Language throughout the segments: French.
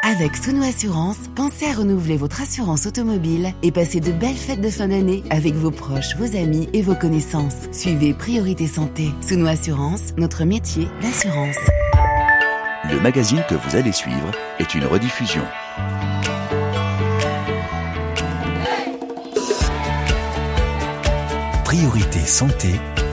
Avec Souno Assurance, pensez à renouveler votre assurance automobile et passez de belles fêtes de fin d'année avec vos proches, vos amis et vos connaissances. Suivez Priorité Santé. Souno Assurance, notre métier, l'assurance. Le magazine que vous allez suivre est une rediffusion. Priorité Santé.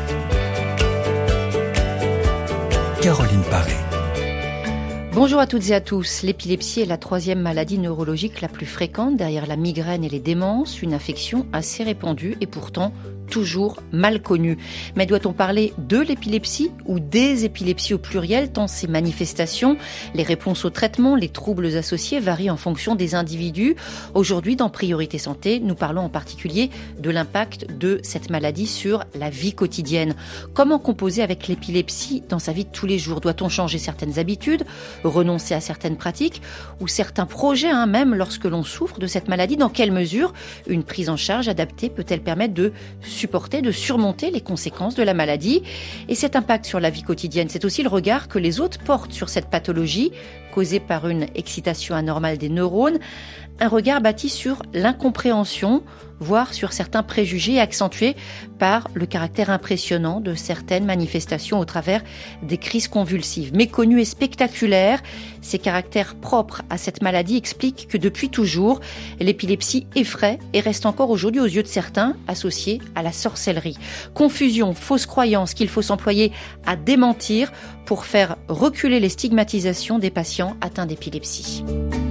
Caroline Paré. Bonjour à toutes et à tous. L'épilepsie est la 3e maladie neurologique la plus fréquente derrière la migraine et les démences, une affection assez répandue et pourtant toujours mal connue. Mais doit-on parler de l'épilepsie ou des épilepsies au pluriel tant ces manifestations, les réponses au traitement, les troubles associés varient en fonction des individus. Aujourd'hui, dans Priorité Santé, nous parlons en particulier de l'impact de cette maladie sur la vie quotidienne. Comment composer avec l'épilepsie dans sa vie de tous les jours ? Doit-on changer certaines habitudes, renoncer à certaines pratiques ou certains projets, même lorsque l'on souffre de cette maladie? Dans quelle mesure une prise en charge adaptée peut-elle permettre de supporter, de surmonter les conséquences de la maladie? Et cet impact sur la vie quotidienne, c'est aussi le regard que les autres portent sur cette pathologie causée par une excitation anormale des neurones, un regard bâti sur l'incompréhension, voire sur certains préjugés accentués par le caractère impressionnant de certaines manifestations au travers des crises convulsives. Méconnues et spectaculaires, ces caractères propres à cette maladie expliquent que depuis toujours, l'épilepsie effraie et reste encore aujourd'hui aux yeux de certains associée à la sorcellerie. Confusion, fausses croyances qu'il faut s'employer à démentir pour faire reculer les stigmatisations des patients atteints d'épilepsie.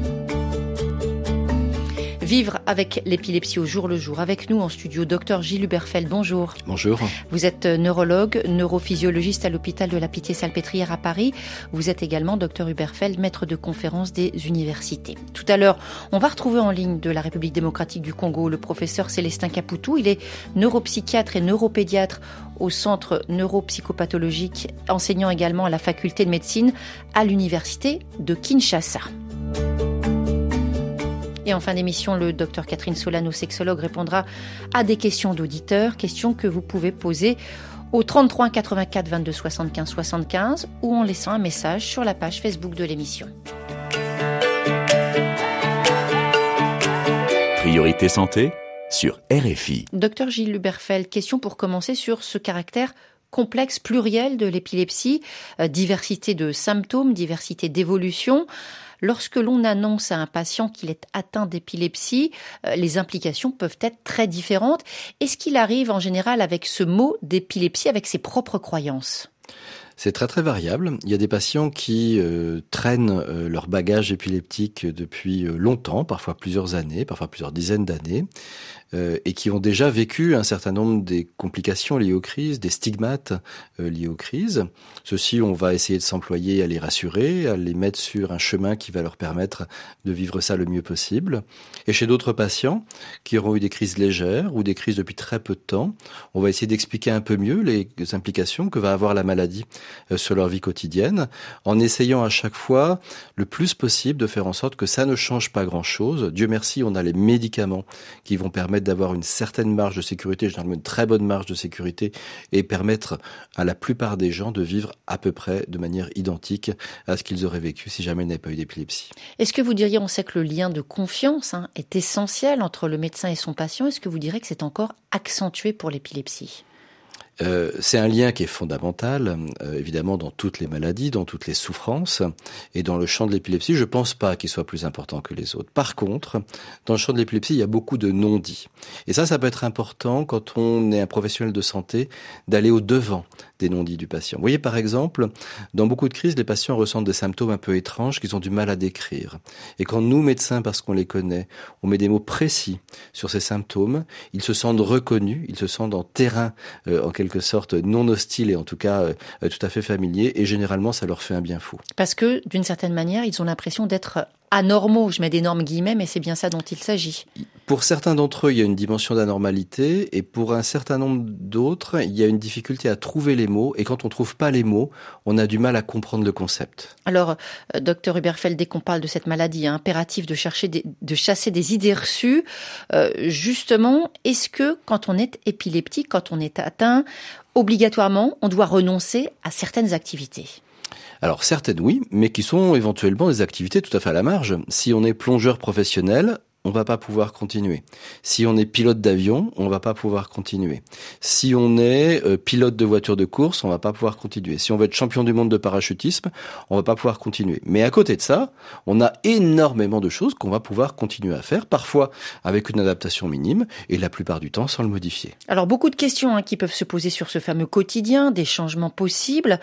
Vivre avec l'épilepsie au jour le jour. Avec nous en studio, Dr Gilles Huberfeld, bonjour. Bonjour. Vous êtes neurologue, neurophysiologiste à l'hôpital de la Pitié-Salpêtrière à Paris. Vous êtes également, Dr Huberfeld, maître de conférences des universités. Tout à l'heure, on va retrouver en ligne de la République démocratique du Congo le professeur Célestin Caputou. Il est neuropsychiatre et neuropédiatre au centre neuropsychopathologique, enseignant également à la faculté de médecine à l'université de Kinshasa. Et en fin d'émission, le docteur Catherine Solano, sexologue, répondra à des questions d'auditeurs, questions que vous pouvez poser au 33 84 22 75 75 ou en laissant un message sur la page Facebook de l'émission. Priorité Santé sur RFI. Docteur Gilles Huberfeld, question pour commencer sur ce caractère complexe pluriel de l'épilepsie, diversité de symptômes, diversité d'évolution. Lorsque l'on annonce à un patient qu'il est atteint d'épilepsie, les implications peuvent être très différentes. Est-ce qu'il arrive en général avec ce mot d'épilepsie, avec ses propres croyances ? C'est très très variable. Il y a des patients qui traînent leur bagage épileptique depuis longtemps, parfois plusieurs années, parfois plusieurs dizaines d'années, et qui ont déjà vécu un certain nombre des complications liées aux crises, des stigmates liés aux crises. Ceux-ci, on va essayer de s'employer à les rassurer, à les mettre sur un chemin qui va leur permettre de vivre ça le mieux possible. Et chez d'autres patients qui auront eu des crises légères ou des crises depuis très peu de temps, on va essayer d'expliquer un peu mieux les implications que va avoir la maladie sur leur vie quotidienne, en essayant à chaque fois le plus possible de faire en sorte que ça ne change pas grand-chose. Dieu merci, on a les médicaments qui vont permettre d'avoir une certaine marge de sécurité, généralement une très bonne marge de sécurité, et permettre à la plupart des gens de vivre à peu près de manière identique à ce qu'ils auraient vécu si jamais ils n'avaient pas eu d'épilepsie. Est-ce que vous diriez, on sait que le lien de confiance est essentiel entre le médecin et son patient, est-ce que vous direz que c'est encore accentué pour l'épilepsie ? C'est un lien qui est fondamental, évidemment, dans toutes les maladies, dans toutes les souffrances. Et dans le champ de l'épilepsie, je pense pas qu'il soit plus important que les autres. Par contre, dans le champ de l'épilepsie, il y a beaucoup de non-dits. Et ça peut être important quand on est un professionnel de santé, d'aller au-devant des non-dits du patient. Vous voyez, par exemple, dans beaucoup de crises, les patients ressentent des symptômes un peu étranges qu'ils ont du mal à décrire. Et quand nous, médecins, parce qu'on les connaît, on met des mots précis sur ces symptômes, ils se sentent reconnus, ils se sentent en terrain, en quelque sorte non hostile et en tout cas tout à fait familier, et généralement ça leur fait un bien fou. Parce que d'une certaine manière, ils ont l'impression d'être anormaux, je mets d'énormes guillemets, mais c'est bien ça dont il s'agit. Pour certains d'entre eux, il y a une dimension d'anormalité, et pour un certain nombre d'autres, il y a une difficulté à trouver les mots, et quand on trouve pas les mots, on a du mal à comprendre le concept. Alors, docteur Huberfeld, dès qu'on parle de cette maladie, impératif de chasser des idées reçues, justement, est-ce que quand on est épileptique, quand on est atteint, obligatoirement, on doit renoncer à certaines activités ? Alors certaines oui, mais qui sont éventuellement des activités tout à fait à la marge. Si on est plongeur professionnel, on va pas pouvoir continuer. Si on est pilote d'avion, on va pas pouvoir continuer. Si on est pilote de voiture de course, on va pas pouvoir continuer. Si on veut être champion du monde de parachutisme, on va pas pouvoir continuer. Mais à côté de ça, on a énormément de choses qu'on va pouvoir continuer à faire, parfois avec une adaptation minime et la plupart du temps sans le modifier. Alors beaucoup de questions qui peuvent se poser sur ce fameux quotidien, des changements possibles.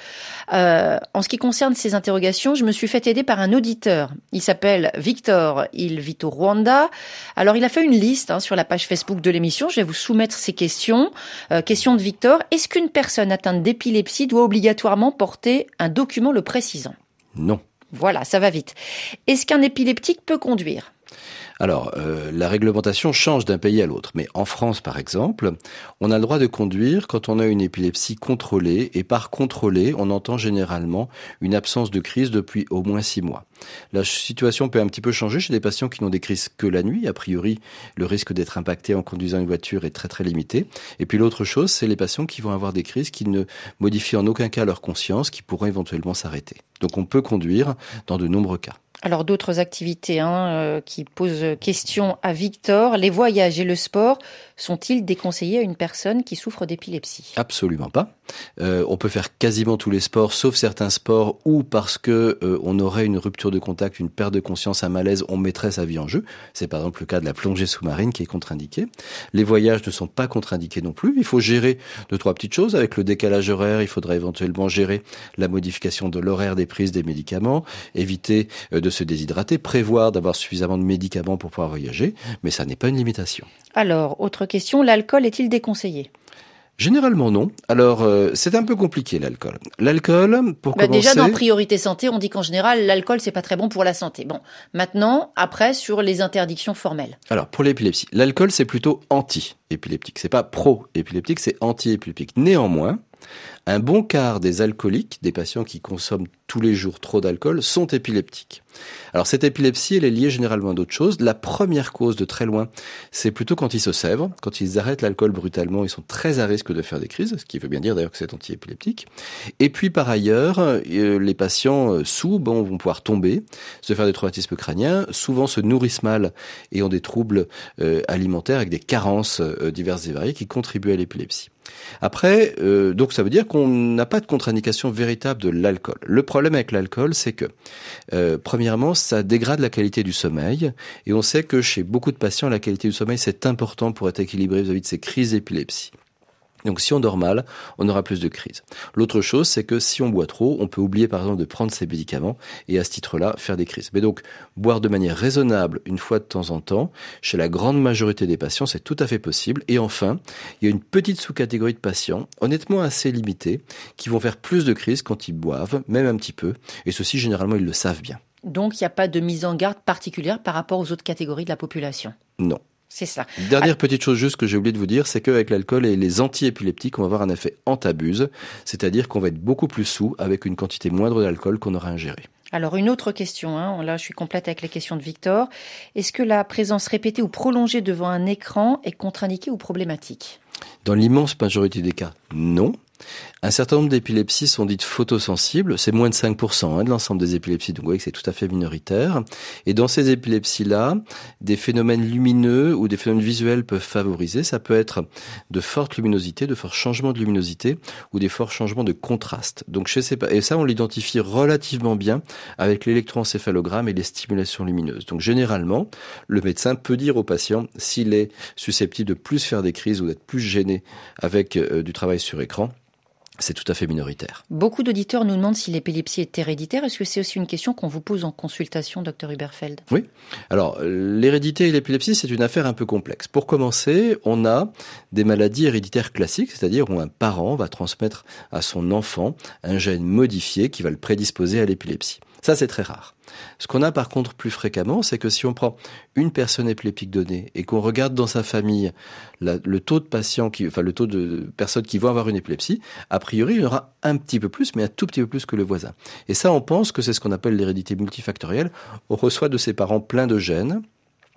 En ce qui concerne ces interrogations, je me suis fait aider par un auditeur. Il s'appelle Victor, il vit au Rwanda. Alors, il a fait une liste sur la page Facebook de l'émission. Je vais vous soumettre ces questions. Question de Victor. Est-ce qu'une personne atteinte d'épilepsie doit obligatoirement porter un document le précisant ? Non. Voilà, ça va vite. Est-ce qu'un épileptique peut conduire ? Alors, la réglementation change d'un pays à l'autre. Mais en France, par exemple, on a le droit de conduire quand on a une épilepsie contrôlée. Et par contrôlée, on entend généralement une absence de crise depuis au moins 6 mois. La situation peut un petit peu changer chez des patients qui n'ont des crises que la nuit. A priori, le risque d'être impacté en conduisant une voiture est très très limité. Et puis l'autre chose, c'est les patients qui vont avoir des crises qui ne modifient en aucun cas leur conscience, qui pourraient éventuellement s'arrêter. Donc on peut conduire dans de nombreux cas. Alors d'autres activités qui posent question à Victor, les voyages et le sport sont-ils déconseillés à une personne qui souffre d'épilepsie ? Absolument pas. On peut faire quasiment tous les sports, sauf certains sports où parce que on aurait une rupture de contact, une perte de conscience, un malaise, on mettrait sa vie en jeu. C'est par exemple le cas de la plongée sous-marine qui est contre-indiquée. Les voyages ne sont pas contre-indiqués non plus. Il faut gérer 2-3 petites choses. Avec le décalage horaire, il faudra éventuellement gérer la modification de l'horaire des prises des médicaments, éviter de se déshydrater, prévoir d'avoir suffisamment de médicaments pour pouvoir voyager, mais ça n'est pas une limitation. Alors, autre question, l'alcool est-il déconseillé ? Généralement non. Alors, c'est un peu compliqué l'alcool. L'alcool, pour commencer... Déjà, dans Priorité Santé, on dit qu'en général, l'alcool, c'est pas très bon pour la santé. Bon, maintenant, après, sur les interdictions formelles. Alors, pour l'épilepsie, l'alcool, c'est plutôt anti-épileptique. C'est pas pro-épileptique, c'est anti-épileptique. Néanmoins, un bon quart des alcooliques, des patients qui consomment tous les jours trop d'alcool, sont épileptiques. Alors cette épilepsie, elle est liée généralement à d'autres choses. La première cause de très loin, c'est plutôt quand ils se sèvrent, quand ils arrêtent l'alcool brutalement, ils sont très à risque de faire des crises, ce qui veut bien dire d'ailleurs que c'est anti-épileptique. Et puis par ailleurs, les patients sous vont pouvoir tomber, se faire des traumatismes crâniens, souvent se nourrissent mal et ont des troubles alimentaires avec des carences diverses et variées qui contribuent à l'épilepsie. Après, donc ça veut dire qu'on n'a pas de contre-indication véritable de l'alcool. Le problème avec l'alcool, c'est que, premièrement, ça dégrade la qualité du sommeil, et on sait que chez beaucoup de patients, la qualité du sommeil, c'est important pour être équilibré vis-à-vis de ces crises d'épilepsie. Donc si on dort mal, on aura plus de crises. L'autre chose, c'est que si on boit trop, on peut oublier par exemple de prendre ses médicaments et à ce titre-là, faire des crises. Mais donc, boire de manière raisonnable une fois de temps en temps, chez la grande majorité des patients, c'est tout à fait possible. Et enfin, il y a une petite sous-catégorie de patients, honnêtement assez limitée, qui vont faire plus de crises quand ils boivent, même un petit peu. Et ceux-ci, généralement, ils le savent bien. Donc, il n'y a pas de mise en garde particulière par rapport aux autres catégories de la population ? Non. C'est ça. Dernière petite chose juste que j'ai oublié de vous dire, c'est qu'avec l'alcool et les anti-épileptiques, on va avoir un effet antabuse, c'est-à-dire qu'on va être beaucoup plus saoul avec une quantité moindre d'alcool qu'on aura ingéré. Alors une autre question, là je suis complète avec les questions de Victor. Est-ce que la présence répétée ou prolongée devant un écran est contre-indiquée ou problématique ? Dans l'immense majorité des cas, non. Un certain nombre d'épilepsies sont dites photosensibles, c'est moins de 5% de l'ensemble des épilepsies, donc vous voyez que c'est tout à fait minoritaire. Et dans ces épilepsies-là, des phénomènes lumineux ou des phénomènes visuels peuvent favoriser. Ça peut être de fortes luminosités, de forts changements de luminosité ou des forts changements de contraste. Donc et ça, on l'identifie relativement bien avec l'électroencéphalogramme et les stimulations lumineuses. Donc généralement, le médecin peut dire au patient s'il est susceptible de plus faire des crises ou d'être plus gêné avec du travail sur écran. C'est tout à fait minoritaire. Beaucoup d'auditeurs nous demandent si l'épilepsie est héréditaire. Est-ce que c'est aussi une question qu'on vous pose en consultation, Dr Huberfeld ? Oui. Alors, l'hérédité et l'épilepsie, c'est une affaire un peu complexe. Pour commencer, on a des maladies héréditaires classiques, c'est-à-dire où un parent va transmettre à son enfant un gène modifié qui va le prédisposer à l'épilepsie. Ça, c'est très rare. Ce qu'on a par contre plus fréquemment, c'est que si on prend une personne épileptique donnée et qu'on regarde dans sa famille le taux de patients, le taux de personnes qui vont avoir une épilepsie, a priori, il y en aura un petit peu plus, mais un tout petit peu plus que le voisin. Et ça, on pense que c'est ce qu'on appelle l'hérédité multifactorielle. On reçoit de ses parents plein de gènes.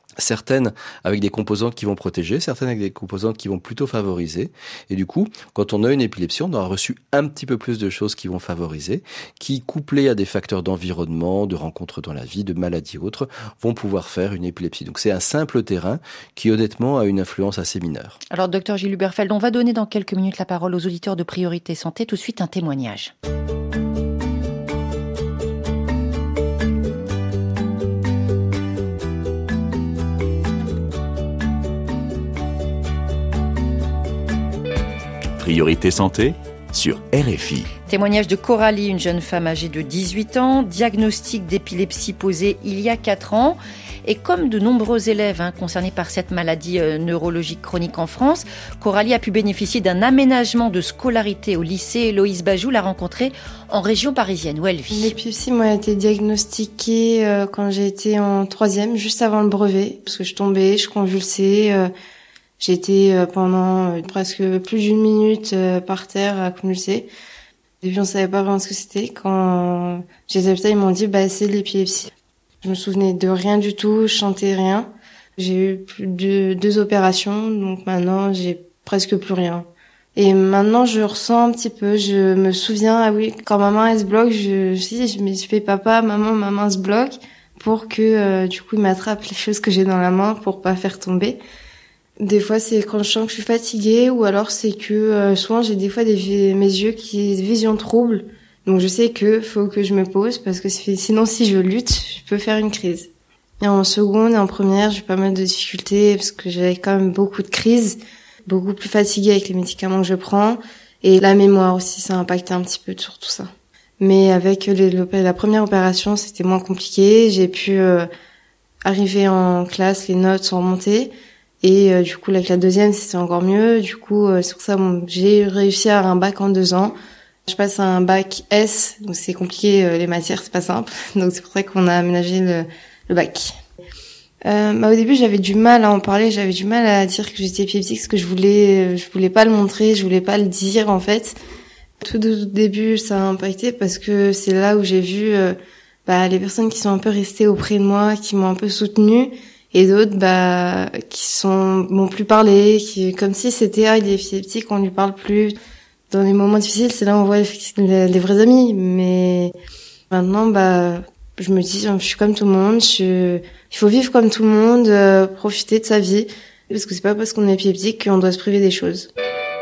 Certaines avec des composantes qui vont protéger, certaines avec des composantes qui vont plutôt favoriser. Et du coup, quand on a une épilepsie, on aura reçu un petit peu plus de choses qui vont favoriser, qui, couplées à des facteurs d'environnement, de rencontres dans la vie, de maladies autres, vont pouvoir faire une épilepsie. Donc c'est un simple terrain qui, honnêtement, a une influence assez mineure. Alors, docteur Gilles Huberfeld, on va donner dans quelques minutes la parole aux auditeurs de Priorité Santé. Tout de suite, un témoignage. Priorité Santé sur RFI. Témoignage de Coralie, une jeune femme âgée de 18 ans, diagnostic d'épilepsie posé il y a 4 ans. Et comme de nombreux élèves concernés par cette maladie neurologique chronique en France, Coralie a pu bénéficier d'un aménagement de scolarité au lycée. Héloïse Bajou l'a rencontrée en région parisienne où elle vit. L'épilepsie, moi, a été diagnostiquée quand j'ai été en 3e, juste avant le brevet, parce que je tombais, je convulsais. J'ai été pendant presque plus d'une minute par terre à convulser. Au début, on savait pas vraiment ce que c'était. Quand j'ai été à l'hôpital, ils m'ont dit c'est de l'épilepsie. Je me souvenais de rien du tout, je sentais rien. J'ai eu plus de 2 opérations, donc maintenant j'ai presque plus rien. Et maintenant je ressens un petit peu, je me souviens, quand ma main elle se bloque, je fais papa, maman, ma main se bloque pour que du coup il m'attrape les choses que j'ai dans la main pour pas faire tomber. Des fois, c'est quand je sens que je suis fatiguée, ou alors c'est que souvent j'ai des fois mes yeux qui des visions troubles. Donc je sais que faut que je me pose parce que sinon si je lutte, je peux faire une crise. Et en seconde et en première, j'ai eu pas mal de difficultés parce que j'avais quand même beaucoup de crises, beaucoup plus fatiguée avec les médicaments que je prends, et la mémoire aussi, ça a impacté un petit peu sur tout ça. Mais avec la première opération, c'était moins compliqué. J'ai pu arriver en classe, les notes sont remontées. Et du coup, avec la deuxième, c'était encore mieux. Du coup, c'est pour ça j'ai réussi à avoir un bac en 2 ans. Je passe à un bac S, donc c'est compliqué, les matières, c'est pas simple. Donc c'est pour ça qu'on a aménagé le bac. Au début, j'avais du mal à en parler, j'avais du mal à dire que j'étais épileptique parce que je voulais pas le montrer, je voulais pas le dire en fait. Tout au début, ça a impacté parce que c'est là où j'ai vu les personnes qui sont un peu restées auprès de moi, qui m'ont un peu soutenue. Et d'autres, qui m'ont plus parlé, comme si c'était, il est épileptique, on lui parle plus. Dans les moments difficiles, c'est là où on voit les vrais amis. Mais maintenant, je me dis, je suis comme tout le monde, il faut vivre comme tout le monde, profiter de sa vie. Parce que c'est pas parce qu'on est épileptique qu'on doit se priver des choses.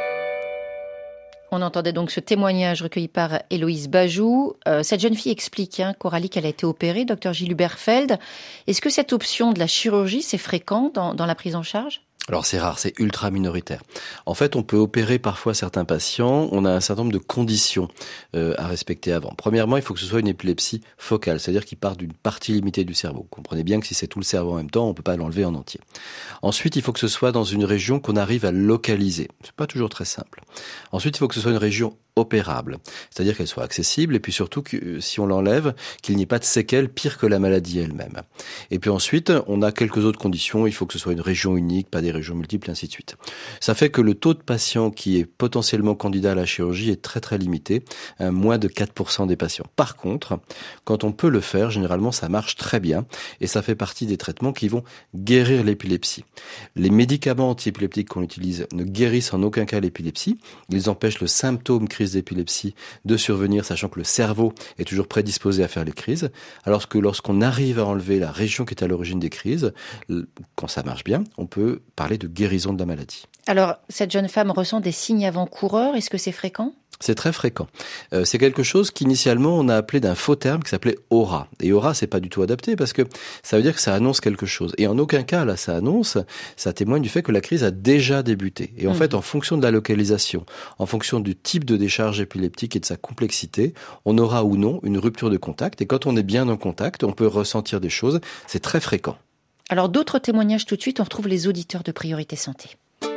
On entendait donc ce témoignage recueilli par Héloïse Bajou. Cette jeune fille explique, Coralie, qu'elle a été opérée, docteur Gilles Huberfeld. Est-ce que cette option de la chirurgie, c'est fréquent dans la prise en charge ? Alors c'est rare, c'est ultra minoritaire. En fait, on peut opérer parfois certains patients, on a un certain nombre de conditions à respecter avant. Premièrement, il faut que ce soit une épilepsie focale, c'est-à-dire qu'il part d'une partie limitée du cerveau. Vous comprenez bien que si c'est tout le cerveau en même temps, on peut pas l'enlever en entier. Ensuite, il faut que ce soit dans une région qu'on arrive à localiser. C'est pas toujours très simple. Ensuite, il faut que ce soit une région opérable, c'est-à-dire qu'elle soit accessible et puis surtout que si on l'enlève, qu'il n'y ait pas de séquelles pire que la maladie elle-même. Et puis ensuite, on a quelques autres conditions, il faut que ce soit une région unique, pas des régions multiples, ainsi de suite. Ça fait que le taux de patients qui est potentiellement candidat à la chirurgie est très très limité, moins de 4% des patients. Par contre, quand on peut le faire, généralement ça marche très bien et ça fait partie des traitements qui vont guérir l'épilepsie. Les médicaments antiépileptiques qu'on utilise ne guérissent en aucun cas l'épilepsie, ils empêchent le symptôme crise d'épilepsie de survenir, sachant que le cerveau est toujours prédisposé à faire les crises, alors que lorsqu'on arrive à enlever la région qui est à l'origine des crises, quand ça marche bien, on peut parler de guérison de la maladie. Alors, cette jeune femme ressent des signes avant-coureurs, est-ce que c'est fréquent ? C'est très fréquent. C'est quelque chose qu'initialement on a appelé d'un faux terme qui s'appelait aura. Et aura, c'est pas du tout adapté parce que ça veut dire que ça annonce quelque chose. Et en aucun cas, là, ça témoigne du fait que la crise a déjà débuté. Et en fait, en fonction de la localisation, en fonction du type de décharge épileptique et de sa complexité, on aura ou non une rupture de contact. Et quand on est bien en contact, on peut ressentir des choses. C'est très fréquent. Alors, d'autres témoignages tout de suite, on retrouve les auditeurs de Priorité Santé.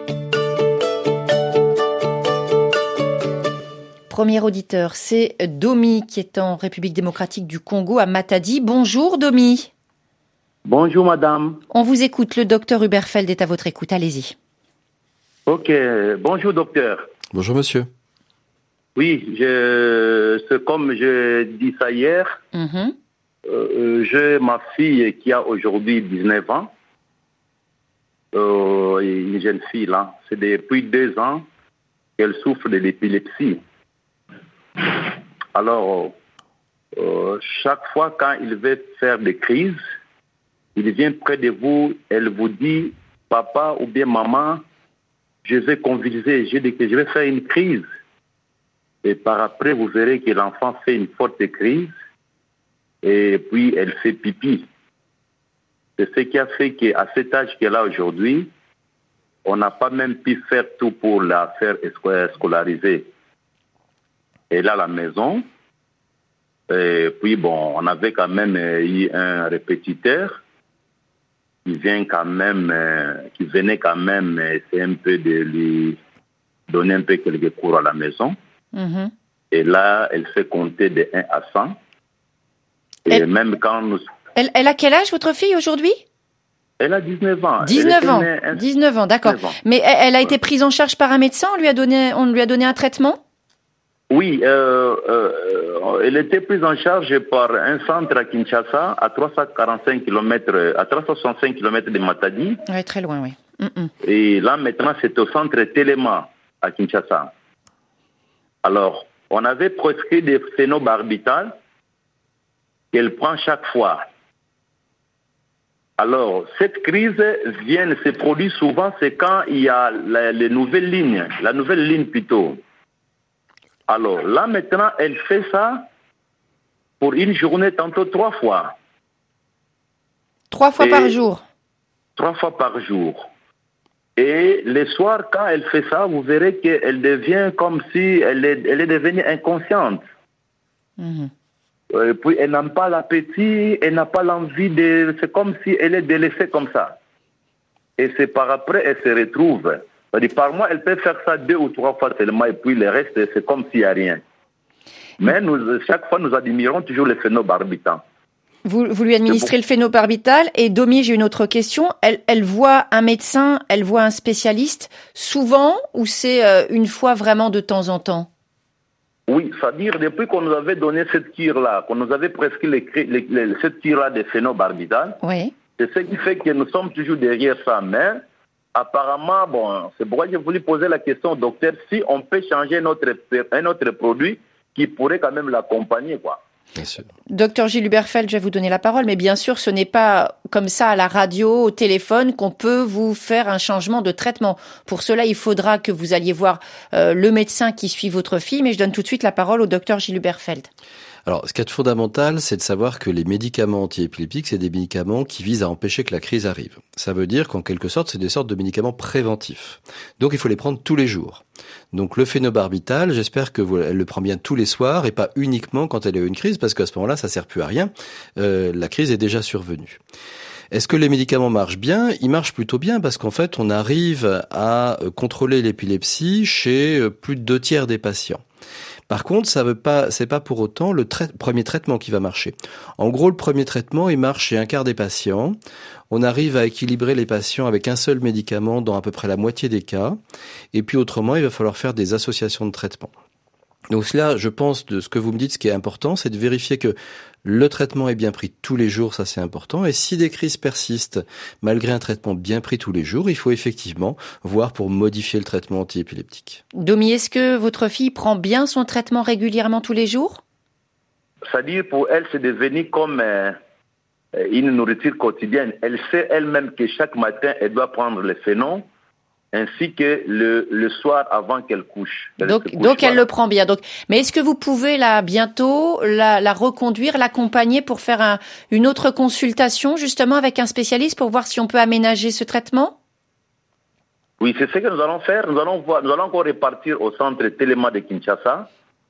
Premier auditeur, c'est Domi qui est en République démocratique du Congo à Matadi. Bonjour Domi. Bonjour madame. On vous écoute, le docteur Huberfeld est à votre écoute, allez-y. Ok, bonjour docteur. Bonjour monsieur. Oui, c'est comme je dis ça hier, j'ai ma fille qui a aujourd'hui 19 ans une jeune fille, là. C'est depuis 2 ans qu'elle souffre de l'épilepsie. Alors, chaque fois quand il veut faire des crises, il vient près de vous, elle vous dit, papa ou bien maman, je vais convulser, je vais faire une crise. Et par après, vous verrez que l'enfant fait une forte crise et puis elle fait pipi. C'est ce qui a fait qu'à cet âge qu'elle a aujourd'hui, on n'a pas même pu faire tout pour la faire scolariser. Elle est à la maison. Et puis, bon, on avait quand même eu un répétiteur qui venait quand même essayer un peu de lui donner un peu quelques cours à la maison. Mm-hmm. Et là, elle fait compter de 1 à 100. Et même quand nous... Elle a quel âge, votre fille, aujourd'hui ? Elle a 19 ans. 19 ans, d'accord. 19 ans. Mais elle a été prise en charge par un médecin, on lui a donné un traitement ? Oui, elle était prise en charge par un centre à Kinshasa, à 365 km, à 365 km de Matadi. Oui, très loin, oui. Et là, maintenant, c'est au centre Téléma, à Kinshasa. Alors, on avait prescrit des phénobarbital qu'elle prend chaque fois. Alors, cette crise se produit souvent, c'est quand il y a la nouvelle ligne plutôt. Alors, là, maintenant, elle fait ça pour une journée, tantôt 3 fois. 3 fois par jour? 3 fois par jour. Et le soir, quand elle fait ça, vous verrez qu'elle devient comme si elle est devenue inconsciente. Mm-hmm. Et puis, elle n'a pas l'appétit, elle n'a pas l'envie de... C'est comme si elle est délaissée comme ça. Et c'est par après, elle se retrouve. C'est-à-dire, par mois, elle peut faire ça 2 ou 3 fois seulement, et puis le reste, c'est comme s'il n'y a rien. Mais chaque fois, nous admirons toujours le phénobarbital. Vous lui administrez le phénobarbital. Et Domi, j'ai une autre question. Elle voit un médecin, elle voit un spécialiste souvent, ou c'est une fois vraiment de temps en temps? Oui, c'est-à-dire depuis qu'on nous avait donné cette cure-là, qu'on nous avait prescrit cette cure-là de phénobarbital, oui. C'est ce qui fait que nous sommes toujours derrière ça. Mais apparemment, bon, c'est pourquoi j'ai voulu poser la question au docteur, si on peut changer un autre produit qui pourrait quand même l'accompagner, quoi. Bien sûr. Docteur Gilles Huberfeld, je vais vous donner la parole, mais bien sûr, ce n'est pas comme ça à la radio, au téléphone, qu'on peut vous faire un changement de traitement. Pour cela, il faudra que vous alliez voir le médecin qui suit votre fille, mais je donne tout de suite la parole au docteur Gilles Huberfeld. Alors, ce qui est fondamental, c'est de savoir que les médicaments antiépileptiques, c'est des médicaments qui visent à empêcher que la crise arrive. Ça veut dire qu'en quelque sorte, c'est des sortes de médicaments préventifs. Donc, il faut les prendre tous les jours. Donc, le phénobarbital, j'espère que elle le prend bien tous les soirs et pas uniquement quand elle a eu une crise, parce qu'à ce moment-là, ça sert plus à rien. La crise est déjà survenue. Est-ce que les médicaments marchent bien ? Ils marchent plutôt bien parce qu'en fait, on arrive à contrôler l'épilepsie chez plus de 2/3 des patients. Par contre, c'est pas pour autant le premier traitement qui va marcher. En gros, le premier traitement, il marche chez 1/4 des patients. On arrive à équilibrer les patients avec un seul médicament dans à peu près la moitié des cas. Et puis autrement, il va falloir faire des associations de traitement. Donc là, je pense, de ce que vous me dites, ce qui est important, c'est de vérifier que le traitement est bien pris tous les jours, ça c'est important. Et si des crises persistent, malgré un traitement bien pris tous les jours, il faut effectivement voir pour modifier le traitement antiépileptique. Domi, est-ce que votre fille prend bien son traitement régulièrement tous les jours ? C'est-à-dire, pour elle, c'est devenu comme une nourriture quotidienne. Elle sait elle-même que chaque matin, elle doit prendre le phénon, ainsi que le soir avant qu'elle couche. Donc elle le prend bien. Mais est-ce que vous pouvez bientôt la reconduire, l'accompagner pour faire une autre consultation justement avec un spécialiste pour voir si on peut aménager ce traitement ? Oui, c'est ce que nous allons faire. Nous allons encore repartir au centre Téléma de Kinshasa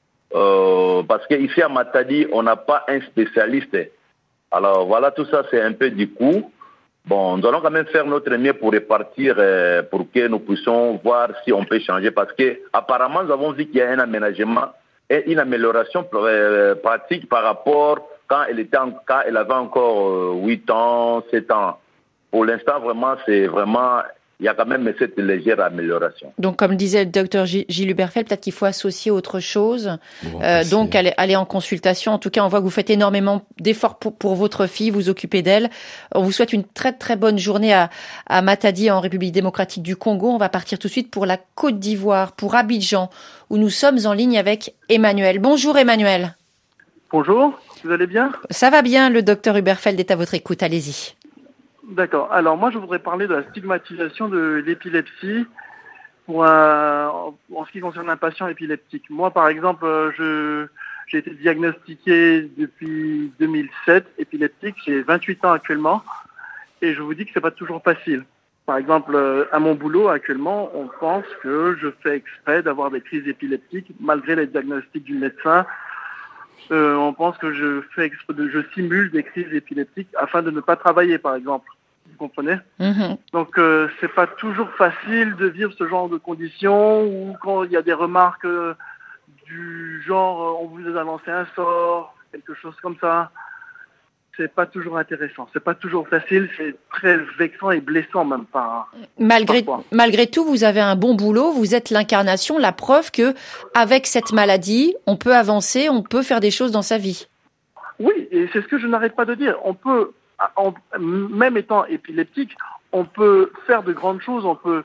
parce qu'ici à Matadi, on n'a pas un spécialiste. Alors voilà, tout ça c'est un peu du coup. Bon, nous allons quand même faire notre mieux pour repartir, pour que nous puissions voir si on peut changer, parce que apparemment nous avons vu qu'il y a un aménagement et une amélioration pratique par rapport quand elle avait encore 8 ans, 7 ans. Pour l'instant, vraiment, c'est vraiment il y a quand même cette légère amélioration. Donc, comme disait le docteur Gilles Huberfeld, peut-être qu'il faut associer autre chose. Donc, aller en consultation. En tout cas, on voit que vous faites énormément d'efforts pour votre fille, vous occupez d'elle. On vous souhaite une très, très bonne journée à Matadi, en République démocratique du Congo. On va partir tout de suite pour la Côte d'Ivoire, pour Abidjan, où nous sommes en ligne avec Emmanuel. Bonjour Emmanuel. Bonjour, vous allez bien ? Ça va bien, le docteur Huberfeld est à votre écoute, allez-y. D'accord. Alors moi, je voudrais parler de la stigmatisation de l'épilepsie en ce qui concerne un patient épileptique. Moi, par exemple, j'ai été diagnostiqué depuis 2007 épileptique. J'ai 28 ans actuellement et je vous dis que c'est pas toujours facile. Par exemple, à mon boulot actuellement, on pense que je fais exprès d'avoir des crises épileptiques malgré les diagnostics du médecin. On pense que je simule des crises épileptiques afin de ne pas travailler, par exemple. Vous comprenez ? Donc, c'est pas toujours facile de vivre ce genre de conditions ou quand il y a des remarques du genre on vous a lancé un sort, quelque chose comme ça. C'est pas toujours intéressant, c'est pas toujours facile, c'est très vexant et blessant même parfois. Malgré tout, vous avez un bon boulot, vous êtes l'incarnation, la preuve que avec cette maladie, on peut avancer, on peut faire des choses dans sa vie. Oui, et c'est ce que je n'arrête pas de dire. On peut, même étant épileptique, on peut faire de grandes choses, on peut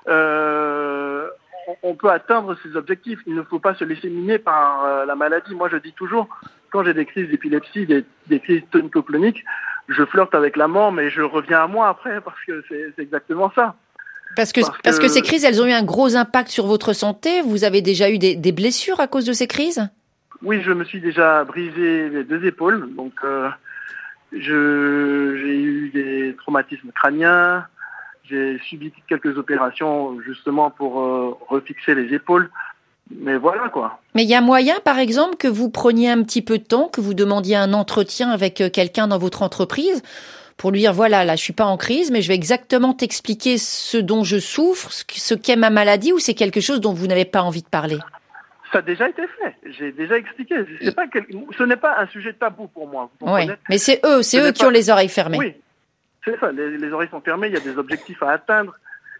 atteindre ses objectifs. Il ne faut pas se laisser miner par la maladie. Moi, je dis toujours, quand j'ai des crises d'épilepsie, des crises tonico-cloniques, je flirte avec la mort, mais je reviens à moi après, parce que c'est exactement ça. Parce que ces crises, elles ont eu un gros impact sur votre santé. Vous avez déjà eu des blessures à cause de ces crises ? Oui, je me suis déjà brisé les 2 épaules. Donc, j'ai eu des traumatismes crâniens. J'ai subi quelques opérations justement pour refixer les épaules. Mais voilà quoi. Mais il y a moyen, par exemple, que vous preniez un petit peu de temps, que vous demandiez un entretien avec quelqu'un dans votre entreprise pour lui dire, voilà, là, je suis pas en crise, mais je vais exactement t'expliquer ce dont je souffre, ce qu'est ma maladie, ou c'est quelque chose dont vous n'avez pas envie de parler ? Ça a déjà été fait. J'ai déjà expliqué. Ce n'est pas un sujet tabou pour moi. Vous comprenez ? Oui, mais c'est eux qui ont les oreilles fermées. Oui, c'est ça. Les oreilles sont fermées, il y a des objectifs à atteindre.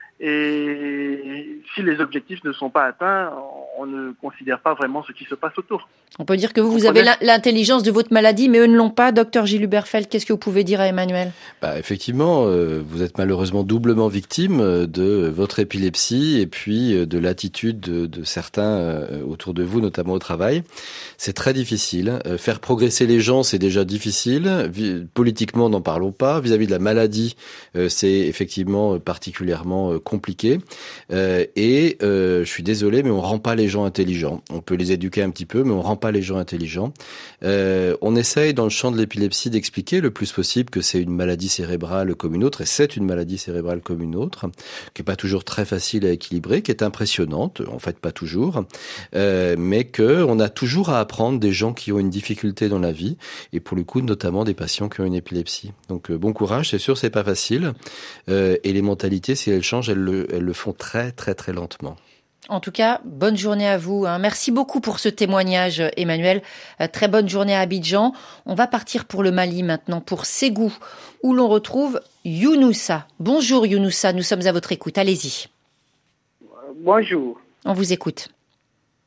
Et si les objectifs ne sont pas atteints, on ne considère pas vraiment ce qui se passe autour. On peut dire que vous avez l'intelligence de votre maladie, mais eux ne l'ont pas. Docteur Gilles Huberfeld, qu'est-ce que vous pouvez dire à Emmanuel ? Effectivement, vous êtes malheureusement doublement victime de votre épilepsie et puis de l'attitude de certains autour de vous, notamment au travail. C'est très difficile. Faire progresser les gens, c'est déjà difficile. Politiquement, n'en parlons pas. Vis-à-vis de la maladie, c'est effectivement particulièrement compliqué. Je suis désolé, mais on rend pas les gens intelligents. On peut les éduquer un petit peu, mais on rend pas les gens intelligents. On essaye dans le champ de l'épilepsie d'expliquer le plus possible que c'est une maladie cérébrale comme une autre, et c'est une maladie cérébrale comme une autre, qui est pas toujours très facile à équilibrer, qui est impressionnante, en fait pas toujours, mais que on a toujours à apprendre des gens qui ont une difficulté dans la vie, et pour le coup notamment des patients qui ont une épilepsie. Donc bon courage, c'est sûr c'est pas facile, et les mentalités si elles changent, elles le font très très très lentement. En tout cas, bonne journée à vous. Merci beaucoup pour ce témoignage, Emmanuel. Très bonne journée à Abidjan. On va partir pour le Mali maintenant, pour Ségou, où l'on retrouve Younoussa. Bonjour Younoussa, nous sommes à votre écoute. Allez-y. Bonjour. On vous écoute. Allô ?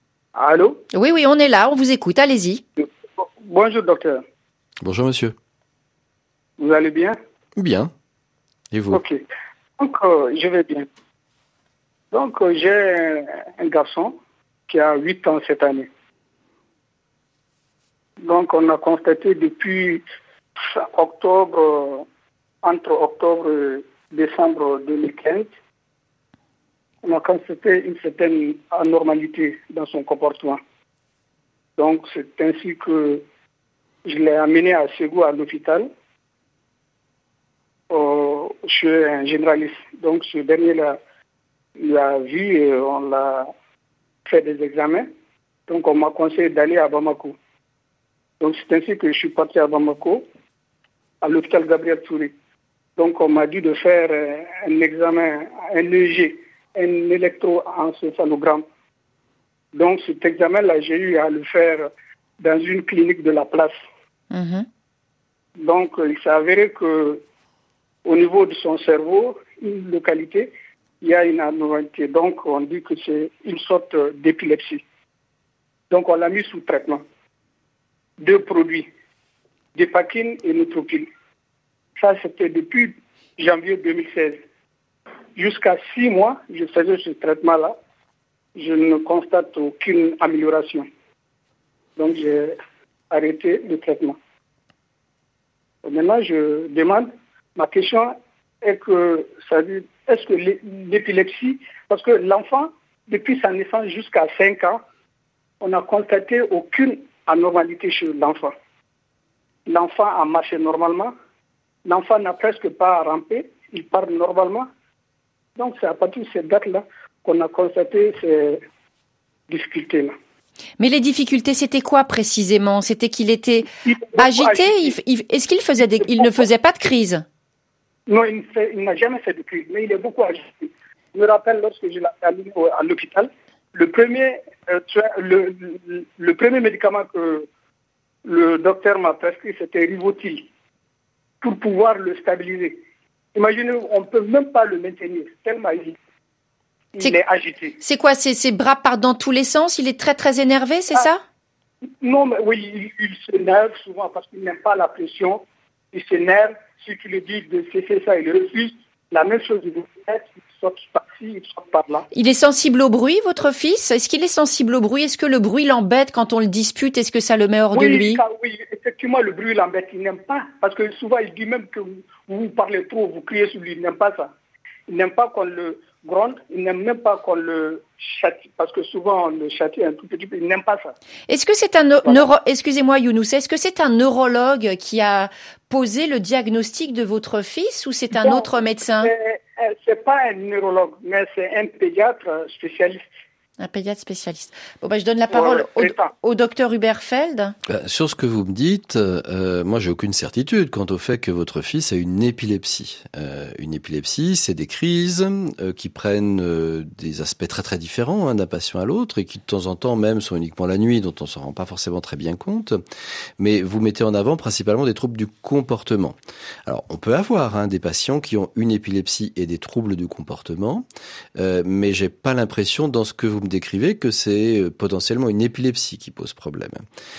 Oui, on est là, on vous écoute. Allez-y. Bonjour, docteur. Bonjour, monsieur. Vous allez bien ? Bien. Et vous ? Ok. Donc, je vais bien. Donc, j'ai un garçon qui a 8 ans cette année. Donc, on a constaté depuis entre octobre et décembre 2015, on a constaté une certaine anormalité dans son comportement. Donc, c'est ainsi que je l'ai amené à Ségou, à l'hôpital. Je suis un généraliste. Donc, ce dernier-là, il a vu et on l'a fait des examens. Donc, on m'a conseillé d'aller à Bamako. Donc, c'est ainsi que je suis parti à Bamako, à l'hôpital Gabriel Touré. Donc, on m'a dit de faire un examen, un EEG, un électroencéphalogramme. Donc, cet examen-là, j'ai eu à le faire dans une clinique de la place. Donc, il s'est avéré que au niveau de son cerveau, une localité, il y a une abnormalité. Donc, on dit que c'est une sorte d'épilepsie. Donc, on l'a mis sous traitement. 2 produits, Dépakine et Nutropil. Ça, c'était depuis janvier 2016. Jusqu'à 6 mois, je faisais ce traitement-là. Je ne constate aucune amélioration. Donc, j'ai arrêté le traitement. Maintenant, je demande, ma question est que, est-ce que l'épilepsie, parce que l'enfant, depuis sa naissance jusqu'à 5 ans, on n'a constaté aucune anormalité chez l'enfant. L'enfant a marché normalement, l'enfant n'a presque pas rampé, il parle normalement. Donc, c'est à partir de cette date-là qu'on a constaté ces difficultés-là. Mais les difficultés, c'était quoi précisément? C'était qu'il était agité? Est-ce qu'il il ne faisait pas de crise? Non, il n'a jamais fait de crise, mais il est beaucoup agité. Je me rappelle lorsque je l'ai amené à l'hôpital, le premier médicament que le docteur m'a prescrit, c'était Rivotril, pour pouvoir le stabiliser. Imaginez, on ne peut même pas le maintenir, tellement il est agité. C'est quoi? Ses bras partent dans tous les sens? Il est très très énervé, c'est ça? Non, mais oui, il s'énerve souvent parce qu'il n'aime pas la pression. Il s'énerve. Si tu lui dis de cesser ça, il refuse. La même chose, il saute par-ci, il saute par-là. Il est sensible au bruit, votre fils? Est-ce qu'il est sensible au bruit? Est-ce que le bruit l'embête quand on le dispute? Est-ce que ça le met hors de lui? Oui, effectivement, le bruit l'embête. Il n'aime pas. Parce que souvent, il dit même que vous parlez trop, vous criez sur lui. Il n'aime pas ça. Il n'aime pas qu'on le gronde. Il n'aime même pas qu'on le châtie. Parce que souvent, on le châtie un tout petit peu. Il n'aime pas ça. Est-ce que c'est excusez-moi, Younous, est-ce que c'est un neurologue qui a posé le diagnostic de votre fils ou c'est un autre médecin? C'est pas un neurologue, mais c'est un pédiatre spécialiste. Un pédiatre spécialiste. Bon, je donne la parole au docteur Huberfeld. Sur ce que vous me dites, moi, j'ai aucune certitude quant au fait que votre fils a une épilepsie. Une épilepsie, c'est des crises qui prennent des aspects très très différents d'un patient à l'autre et qui de temps en temps même sont uniquement la nuit, dont on s'en rend pas forcément très bien compte. Mais vous mettez en avant principalement des troubles du comportement. Alors, on peut avoir des patients qui ont une épilepsie et des troubles du comportement, mais j'ai pas l'impression dans ce que vous me décrivez que c'est potentiellement une épilepsie qui pose problème.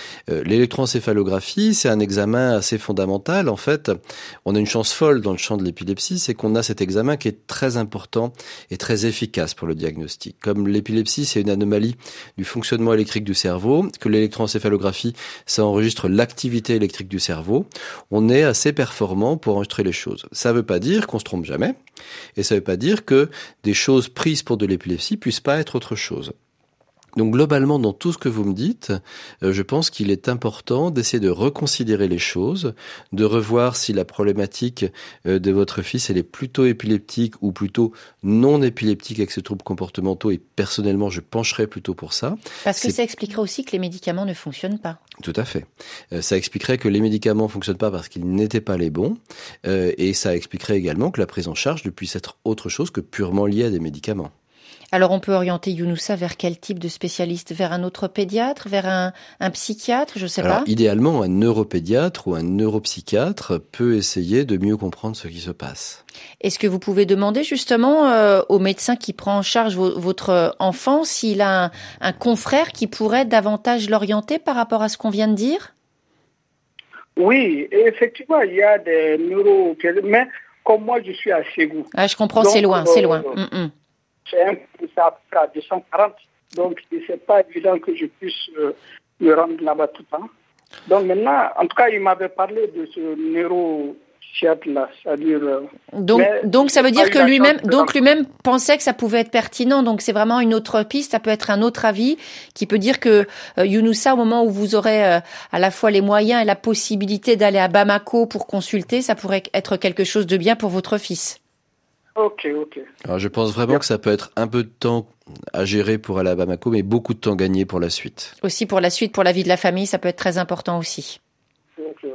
L'électroencéphalographie, c'est un examen assez fondamental. En fait, on a une chance folle dans le champ de l'épilepsie, c'est qu'on a cet examen qui est très important et très efficace pour le diagnostic. Comme l'épilepsie, c'est une anomalie du fonctionnement électrique du cerveau, que l'électroencéphalographie, ça enregistre l'activité électrique du cerveau, on est assez performant pour enregistrer les choses. Ça veut pas dire qu'on se trompe jamais, et ça veut pas dire que des choses prises pour de l'épilepsie puissent pas être autre chose. Donc globalement, dans tout ce que vous me dites, je pense qu'il est important d'essayer de reconsidérer les choses, de revoir si la problématique de votre fils, elle est plutôt épileptique ou plutôt non épileptique avec ses troubles comportementaux. Et personnellement, je pencherais plutôt pour ça. Parce que ça expliquerait aussi que les médicaments ne fonctionnent pas. Tout à fait. Ça expliquerait que les médicaments ne fonctionnent pas parce qu'ils n'étaient pas les bons. Et ça expliquerait également que la prise en charge ne puisse être autre chose que purement liée à des médicaments. Alors on peut orienter Younoussa vers quel type de spécialiste? Vers un autre pédiatre? Vers un psychiatre? Je sais pas. Idéalement, un neuropédiatre ou un neuropsychiatre peut essayer de mieux comprendre ce qui se passe. Est-ce que vous pouvez demander justement au médecin qui prend en charge votre enfant s'il a un confrère qui pourrait davantage l'orienter par rapport à ce qu'on vient de dire? Oui, effectivement, il y a des neuropédiatres, mais comme moi je suis à Ségou. Ah, je comprends, donc, c'est loin. C'est un peu ça à 240, donc c'est pas évident que je puisse me rendre là-bas tout le temps. Donc maintenant, en tout cas, il m'avait parlé de ce neuropsychiatre-là, c'est-à-dire. Donc ça veut dire que lui-même pensait que ça pouvait être pertinent. Donc c'est vraiment une autre piste, ça peut être un autre avis qui peut dire que Younoussa, au moment où vous aurez à la fois les moyens et la possibilité d'aller à Bamako pour consulter, ça pourrait être quelque chose de bien pour votre fils. Ok. Alors je pense vraiment que ça peut être un peu de temps à gérer pour aller à Bamako, mais beaucoup de temps gagné pour la suite. Aussi pour la suite, pour la vie de la famille, ça peut être très important aussi. Ok.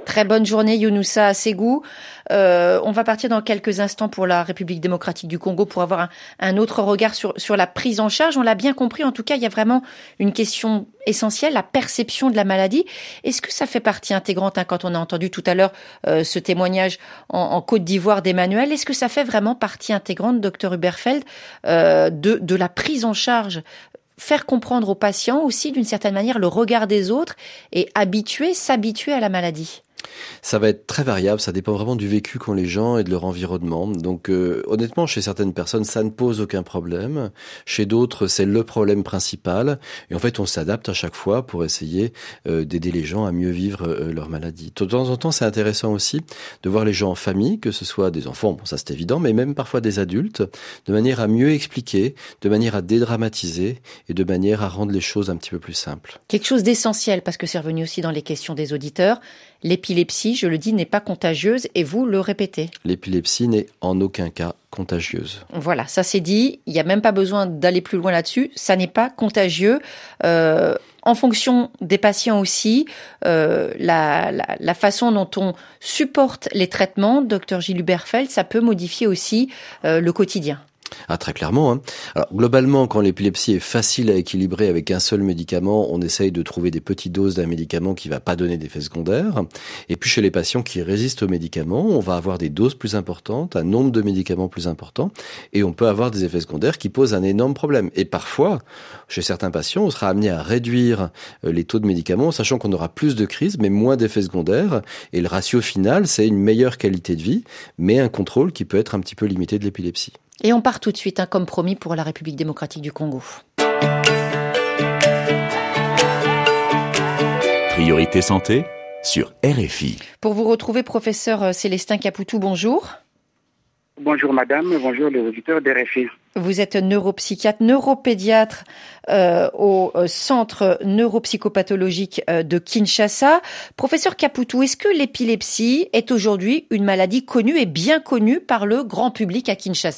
Très bonne journée, Younoussa Assegou. On va partir dans quelques instants pour la République démocratique du Congo pour avoir un autre regard sur la prise en charge. On l'a bien compris, en tout cas, il y a vraiment une question essentielle, la perception de la maladie. Est-ce que ça fait partie intégrante, quand on a entendu tout à l'heure ce témoignage en Côte d'Ivoire d'Emmanuel, est-ce que ça fait vraiment partie intégrante, Dr Huberfeld, de la prise en charge? Faire comprendre aux patients aussi, d'une certaine manière, le regard des autres et s'habituer à la maladie. Ça va être très variable, ça dépend vraiment du vécu qu'ont les gens et de leur environnement. Donc honnêtement, chez certaines personnes, ça ne pose aucun problème. Chez d'autres, c'est le problème principal. Et en fait, on s'adapte à chaque fois pour essayer d'aider les gens à mieux vivre leur maladie. De temps en temps, c'est intéressant aussi de voir les gens en famille, que ce soit des enfants, bon ça c'est évident, mais même parfois des adultes, de manière à mieux expliquer, de manière à dédramatiser et de manière à rendre les choses un petit peu plus simples. Quelque chose d'essentiel, parce que c'est revenu aussi dans les questions des auditeurs. L'épilepsie, je le dis, n'est pas contagieuse et vous le répétez. L'épilepsie n'est en aucun cas contagieuse. Voilà, ça c'est dit. Il n'y a même pas besoin d'aller plus loin là-dessus. Ça n'est pas contagieux. En fonction des patients aussi, la façon dont on supporte les traitements, Dr Gilles Huberfeld, ça peut modifier aussi le quotidien. Ah, très clairement, hein. Alors, globalement, quand l'épilepsie est facile à équilibrer avec un seul médicament, on essaye de trouver des petites doses d'un médicament qui va pas donner d'effets secondaires. Et puis, chez les patients qui résistent aux médicaments, on va avoir des doses plus importantes, un nombre de médicaments plus important, et on peut avoir des effets secondaires qui posent un énorme problème. Et parfois, chez certains patients, on sera amené à réduire les taux de médicaments, sachant qu'on aura plus de crises, mais moins d'effets secondaires. Et le ratio final, c'est une meilleure qualité de vie, mais un contrôle qui peut être un petit peu limité de l'épilepsie. Et on part tout de suite, comme promis, pour la République démocratique du Congo. Priorité santé sur RFI. Pour vous retrouver, professeur Célestin Capoutou, bonjour. Bonjour madame, bonjour les auditeurs d'RFI. Vous êtes neuropsychiatre, neuropédiatre au centre neuropsychopathologique de Kinshasa. Professeur Capoutou, est-ce que l'épilepsie est aujourd'hui une maladie connue et bien connue par le grand public à Kinshasa ?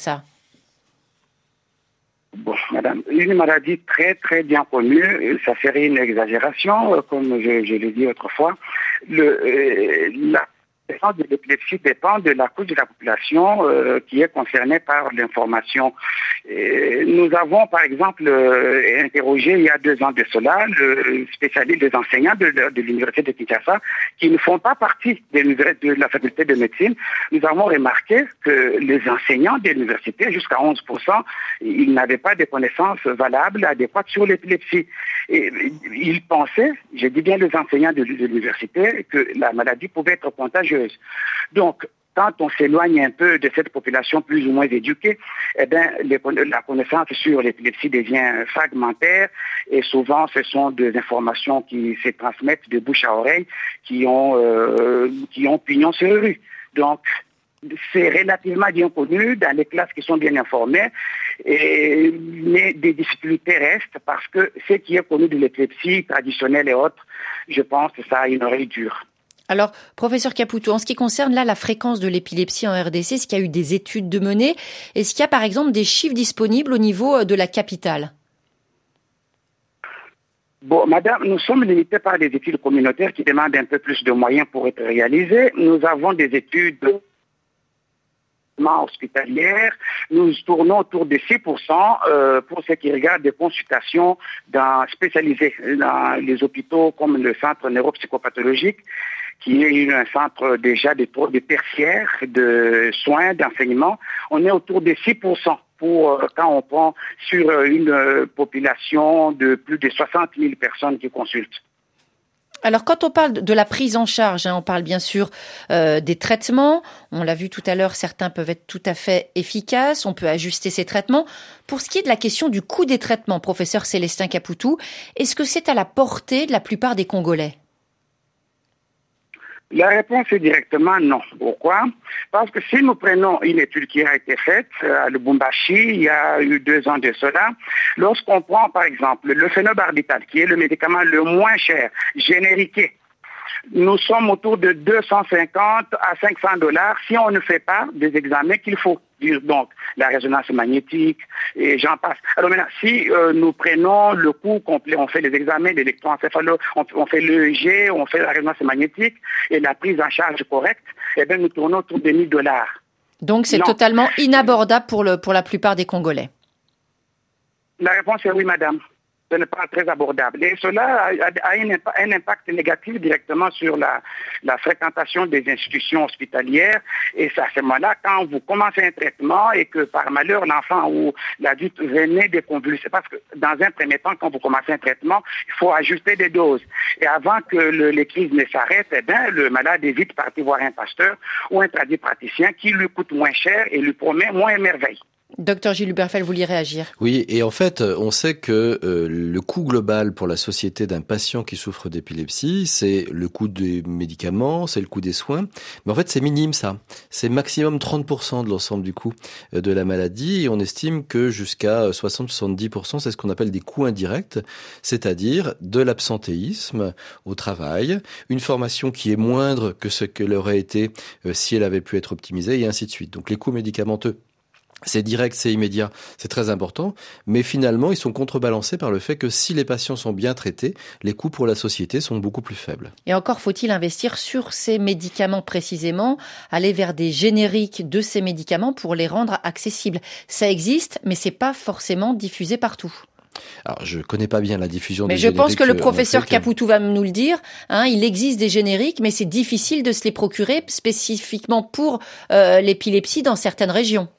Bon, madame, une maladie très très bien connue, ça serait une exagération, comme je l'ai dit autrefois. La présence de l'épilepsie dépend de la couche de la population qui est concernée par l'information. Nous avons par exemple interrogé il y a 2 ans de cela le spécialiste des enseignants de l'université de Kinshasa qui ne font pas partie de la faculté de médecine. Nous avons remarqué que les enseignants de l'université, jusqu'à 11%, ils n'avaient pas de connaissances valables, adéquates sur l'épilepsie. Et ils pensaient, je dis bien les enseignants de l'université, que la maladie pouvait être contagieuse. Donc, quand on s'éloigne un peu de cette population plus ou moins éduquée, la connaissance sur l'épilepsie devient fragmentaire et souvent ce sont des informations qui se transmettent de bouche à oreille qui ont pignon sur rue. Donc, c'est relativement bien connu dans les classes qui sont bien informées, mais des difficultés restent parce que ce qui est connu de l'épilepsie traditionnelle et autres, je pense que ça a une oreille dure. Alors, professeur Capoutou, en ce qui concerne la fréquence de l'épilepsie en RDC, est-ce qu'il y a eu des études de menées? Est-ce qu'il y a par exemple des chiffres disponibles au niveau de la capitale? Bon, madame, nous sommes limités par des études communautaires qui demandent un peu plus de moyens pour être réalisées. Nous avons des études hospitalières. Nous tournons autour de 6% pour ce qui regarde des consultations spécialisées dans les hôpitaux comme le centre neuropsychopathologique, qui est un centre déjà de tertiaire, de soins, d'enseignement. On est autour de 6% quand on prend sur une population de plus de 60 000 personnes qui consultent. Alors, quand on parle de la prise en charge, on parle bien sûr des traitements. On l'a vu tout à l'heure, certains peuvent être tout à fait efficaces. On peut ajuster ces traitements. Pour ce qui est de la question du coût des traitements, professeur Célestin Capoutou, est-ce que c'est à la portée de la plupart des Congolais ? La réponse est directement non. Pourquoi? Parce que si nous prenons une étude qui a été faite à Lubumbashi il y a eu 2 ans de cela, lorsqu'on prend par exemple le phénobarbital, qui est le médicament le moins cher, génériqué, nous sommes autour de 250 à $500 si on ne fait pas des examens qu'il faut. donc la résonance magnétique, et j'en passe. Alors maintenant, si nous prenons le coût complet, on fait les examens d'électroencéphalo, on fait l'EEG, on fait la résonance magnétique et la prise en charge correcte, eh bien nous tournons autour de $1,000. Donc c'est totalement inabordable pour la plupart des Congolais. La réponse est oui, madame. Ce n'est pas très abordable. Et cela a un impact négatif directement sur la fréquentation des institutions hospitalières. Et c'est à ce moment-là, quand vous commencez un traitement et que par malheur, l'enfant ou l'adulte venait des convulsions, parce que dans un premier temps, quand vous commencez un traitement, il faut ajuster des doses. Et avant que les crises ne s'arrêtent, eh bien, le malade est vite parti voir un pasteur ou un tradipraticien qui lui coûte moins cher et lui promet moins merveilles. Docteur Gilles Huberfeld, vous vouliez réagir? Oui, et en fait, on sait que le coût global pour la société d'un patient qui souffre d'épilepsie, c'est le coût des médicaments, c'est le coût des soins. Mais en fait, c'est minime, ça. C'est maximum 30% de l'ensemble du coût de la maladie. Et on estime que jusqu'à 60-70%, c'est ce qu'on appelle des coûts indirects, c'est-à-dire de l'absentéisme au travail, une formation qui est moindre que ce qu'elle aurait été si elle avait pu être optimisée, et ainsi de suite. Donc les coûts médicamenteux, c'est direct, c'est immédiat, c'est très important, mais finalement, ils sont contrebalancés par le fait que si les patients sont bien traités, les coûts pour la société sont beaucoup plus faibles. Et encore faut-il investir sur ces médicaments précisément, aller vers des génériques de ces médicaments pour les rendre accessibles. Ça existe, mais c'est pas forcément diffusé partout. Alors, je connais pas bien la diffusion des génériques. Mais je pense que le professeur Afrique. Caputou va nous le dire. Il existe des génériques, mais c'est difficile de se les procurer spécifiquement pour l'épilepsie dans certaines régions.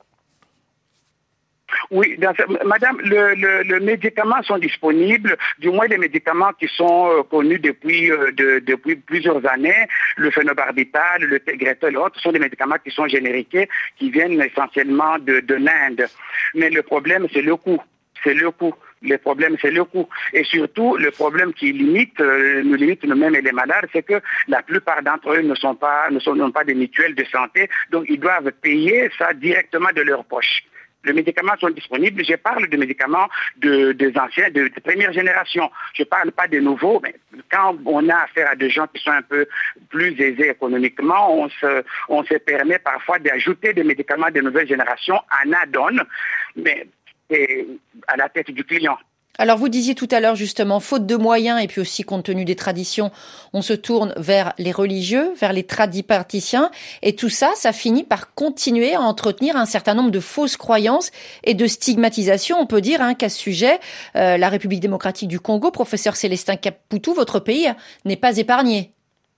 Oui, madame, les médicaments sont disponibles, du moins les médicaments qui sont connus depuis plusieurs années, le phénobarbital, le Tegretol et autres, sont des médicaments qui sont génériqués, qui viennent essentiellement de l'Inde. Mais le problème, c'est le coût. Le problème, c'est le coût. Et surtout, le problème qui nous limite nous-mêmes et les malades, c'est que la plupart d'entre eux n'ont pas des mutuelles de santé, donc ils doivent payer ça directement de leur poche. Les médicaments sont disponibles. Je parle de médicaments des anciens, de première génération. Je ne parle pas des nouveaux, mais quand on a affaire à des gens qui sont un peu plus aisés économiquement, on se permet parfois d'ajouter des médicaments de nouvelle génération en add-on, mais à la tête du client. Alors vous disiez tout à l'heure justement, faute de moyens et puis aussi compte tenu des traditions, on se tourne vers les religieux, vers les tradipraticiens et tout ça, ça finit par continuer à entretenir un certain nombre de fausses croyances et de stigmatisation. On peut dire qu'à ce sujet, la République démocratique du Congo, professeur Célestin Caputou, votre pays n'est pas épargné.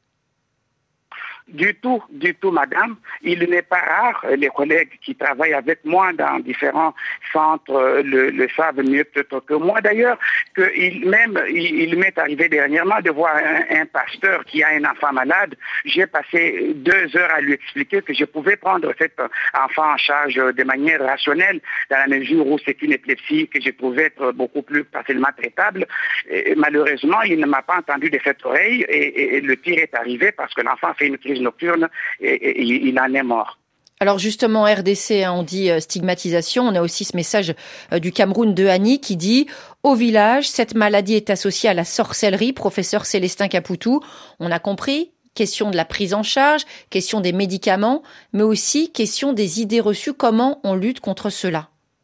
Du tout, madame. Il n'est pas rare, les collègues qui travaillent avec moi dans différents centres le savent mieux peut-être que moi d'ailleurs, il m'est arrivé dernièrement de voir un pasteur qui a un enfant malade. J'ai passé 2 heures à lui expliquer que je pouvais prendre cet enfant en charge de manière rationnelle, dans la mesure où c'est une épilepsie que je trouvais être beaucoup plus facilement traitable. Et malheureusement, il ne m'a pas entendu de cette oreille et le pire est arrivé parce que l'enfant fait une crise nocturne et il en est mort. Alors justement, RDC, on dit stigmatisation. On a aussi ce message du Cameroun de Annie qui dit « Au village, cette maladie est associée à la sorcellerie », professeur Célestin Caputou. On a compris, question de la prise en charge, question des médicaments, mais aussi question des idées reçues. Comment on lutte contre cela ?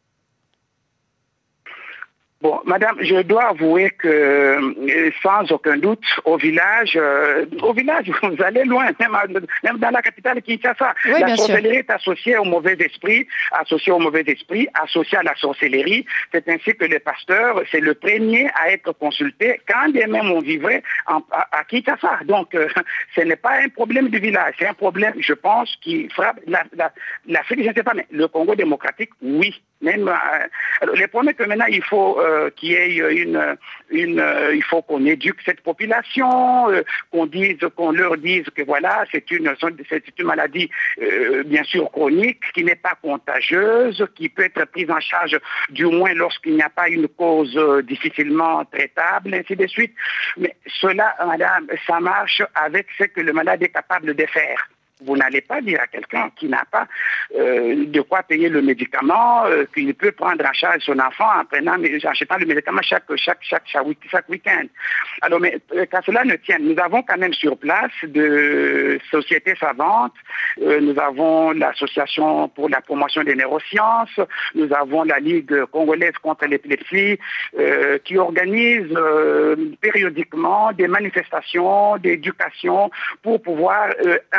Bon, madame, je dois avouer que sans aucun doute, au village, vous allez loin, même dans la capitale Kinshasa. Oui, la sorcellerie est associée au mauvais esprit, associée à la sorcellerie. C'est ainsi que le pasteur, c'est le premier à être consulté quand bien même on vivrait à Kinshasa. Donc, ce n'est pas un problème du village, c'est un problème, je pense, qui frappe l'Afrique, je ne sais pas, mais le Congo démocratique, oui. Même le problème que maintenant il faut qu'il y ait il faut qu'on éduque cette population, qu'on leur dise que voilà, c'est une maladie bien sûr chronique, qui n'est pas contagieuse, qui peut être prise en charge du moins lorsqu'il n'y a pas une cause difficilement traitable, ainsi de suite. Mais cela, madame, ça marche avec ce que le malade est capable de faire. Vous n'allez pas dire à quelqu'un qui n'a pas de quoi payer le médicament, qu'il peut prendre en charge son enfant en achetant le médicament chaque week-end. Alors, mais qu'à cela ne tienne, nous avons quand même sur place de sociétés savantes. Nous avons l'Association pour la promotion des neurosciences. Nous avons la Ligue congolaise contre l'épilepsie qui organise périodiquement des manifestations d'éducation pour pouvoir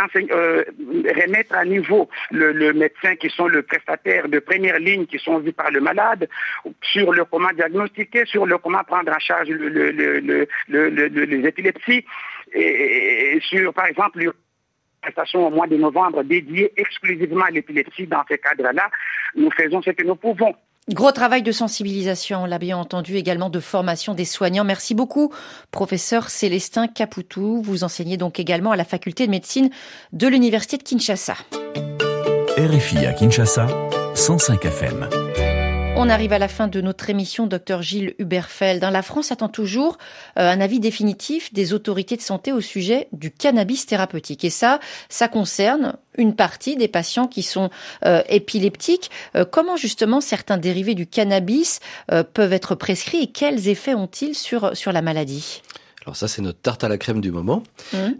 remettre à niveau le médecin qui sont le prestataire de première ligne qui sont vus par le malade sur le comment diagnostiquer, sur le comment prendre en charge les épilepsies et sur par exemple une manifestation au mois de novembre dédiée exclusivement à l'épilepsie. Dans ces cadres-là, nous faisons ce que nous pouvons. Gros travail de sensibilisation, on l'a bien entendu, également de formation des soignants. Merci beaucoup, professeur Célestin Kapoutou. Vous enseignez donc également à la faculté de médecine de l'université de Kinshasa. RFI à Kinshasa, 105 FM. On arrive à la fin de notre émission, Dr Gilles Huberfeld. La France attend toujours un avis définitif des autorités de santé au sujet du cannabis thérapeutique. Et ça concerne une partie des patients qui sont épileptiques. Comment justement certains dérivés du cannabis peuvent être prescrits et quels effets ont-ils sur la maladie ? Alors ça, c'est notre tarte à la crème du moment. On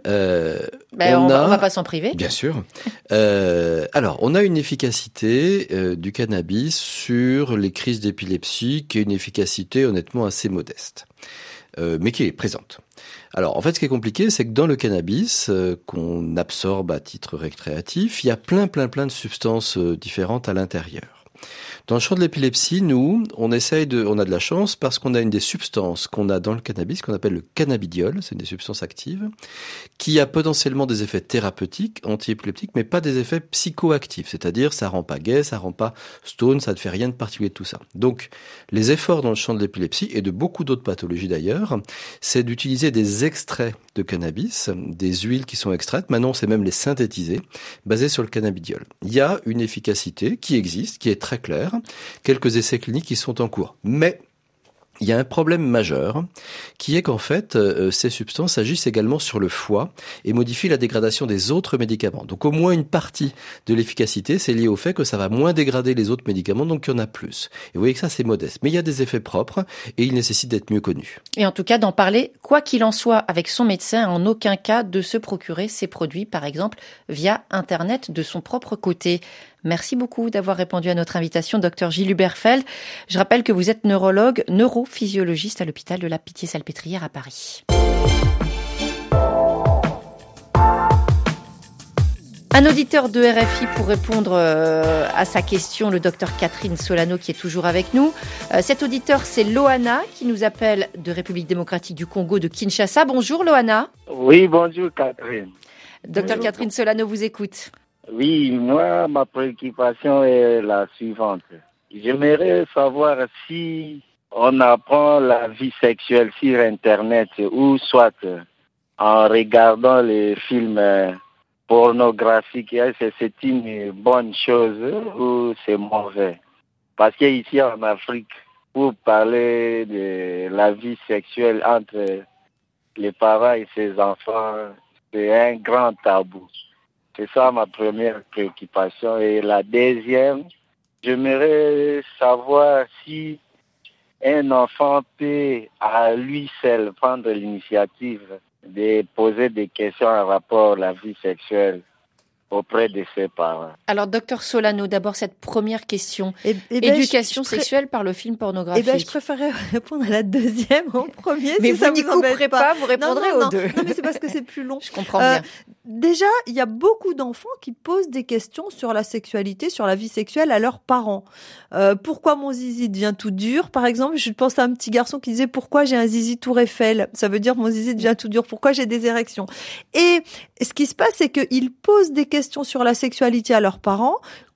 va pas s'en priver. Bien sûr. Alors, on a une efficacité du cannabis sur les crises d'épilepsie qui est une efficacité honnêtement assez modeste, mais qui est présente. Alors, en fait, ce qui est compliqué, c'est que dans le cannabis qu'on absorbe à titre récréatif, il y a plein de substances différentes à l'intérieur. Dans le champ de l'épilepsie, nous, on a de la chance parce qu'on a une des substances qu'on a dans le cannabis, qu'on appelle le cannabidiol, c'est une des substances actives, qui a potentiellement des effets thérapeutiques, anti-épileptiques, mais pas des effets psychoactifs. C'est-à-dire, ça rend pas gai, ça rend pas stone, ça ne fait rien de particulier de tout ça. Donc, les efforts dans le champ de l'épilepsie, et de beaucoup d'autres pathologies d'ailleurs, c'est d'utiliser des extraits de cannabis, des huiles qui sont extraites, maintenant c'est même les synthétiser, basées sur le cannabidiol. Il y a une efficacité qui existe, qui est très claire, quelques essais cliniques qui sont en cours. Mais il y a un problème majeur qui est qu'en fait, ces substances agissent également sur le foie et modifient la dégradation des autres médicaments. Donc au moins une partie de l'efficacité, c'est lié au fait que ça va moins dégrader les autres médicaments, donc il y en a plus. Et vous voyez que ça, c'est modeste. Mais il y a des effets propres et ils nécessitent d'être mieux connus. Et en tout cas, d'en parler, quoi qu'il en soit, avec son médecin, en aucun cas de se procurer ces produits, par exemple, via Internet de son propre côté. Merci beaucoup d'avoir répondu à notre invitation, Dr Gilles Huberfeld. Je rappelle que vous êtes neurologue, neurophysiologiste à l'hôpital de la Pitié-Salpêtrière à Paris. Un auditeur de RFI pour répondre à sa question, le docteur Catherine Solano qui est toujours avec nous. Cet auditeur, c'est Loana qui nous appelle de République démocratique du Congo, de Kinshasa. Bonjour Loana. Oui, bonjour Catherine. Docteur Catherine Solano vous écoute. Oui, moi, ma préoccupation est la suivante. J'aimerais savoir si on apprend la vie sexuelle sur Internet ou soit en regardant les films pornographiques, c'est une bonne chose ou c'est mauvais. Parce qu'ici en Afrique, pour parler de la vie sexuelle entre les parents et ses enfants, c'est un grand tabou. C'est ça ma première préoccupation. Et la deuxième, j'aimerais savoir si un enfant peut à lui seul prendre l'initiative de poser des questions en rapport à la vie sexuelle auprès de ses parents. Alors, docteur Solano, d'abord cette première question. Éducation sexuelle par le film pornographique. Je préférerais répondre à la deuxième en premier. Mais si vous ça n'y vous embête couperez pas, vous répondrez aux deux. Non, mais c'est parce que c'est plus long. Je comprends bien. Déjà, il y a beaucoup d'enfants qui posent des questions sur la sexualité, sur la vie sexuelle à leurs parents. Pourquoi mon zizi devient tout dur, par exemple? Je pense à un petit garçon qui disait pourquoi j'ai un zizi Tour Eiffel. Ça veut dire mon zizi devient tout dur. Pourquoi j'ai des érections? Et ce qui se passe, c'est qu'ils posent des questions sur la sexualité à leurs parents